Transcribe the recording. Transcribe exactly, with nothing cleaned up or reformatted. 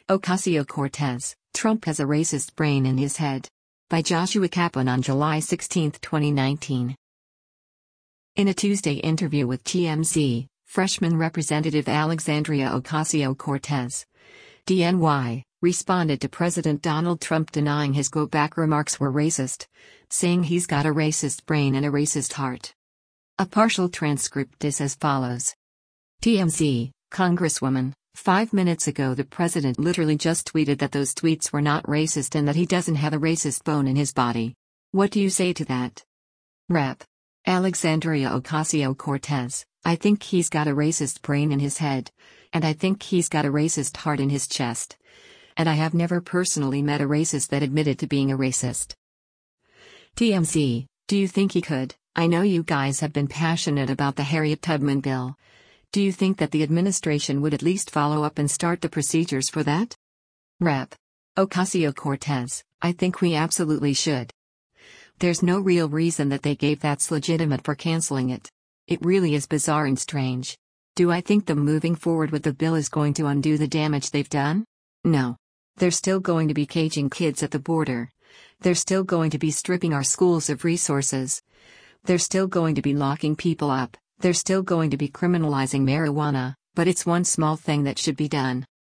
Ocasio-Cortez, Trump has a racist brain in his head. By Joshua Kaplan on July sixteenth, twenty nineteen. In a Tuesday interview with T M Z, freshman Representative Alexandria Ocasio-Cortez, D N Y, responded to President Donald Trump denying his go-back remarks were racist, saying he's got a racist brain and a racist heart. A partial transcript is as follows. T M Z, Congresswoman, five minutes ago the president literally just tweeted that those tweets were not racist and that he doesn't have a racist bone in his body. What do you say to that? Rep. Alexandria Ocasio-Cortez, I think he's got a racist brain in his head. And I think he's got a racist heart in his chest. And I have never personally met a racist that admitted to being a racist. T M Z, do you think he could? I know you guys have been passionate about the Harriet Tubman bill. Do you think that the administration would at least follow up and start the procedures for that? Rep. Ocasio-Cortez, I think we absolutely should. There's no real reason that they gave that's legitimate for canceling it. It really is bizarre and strange. Do I think them moving forward with the bill is going to undo the damage they've done? No. They're still going to be caging kids at the border. They're still going to be stripping our schools of resources. They're still going to be locking people up. They're still going to be criminalizing marijuana, but it's one small thing that should be done.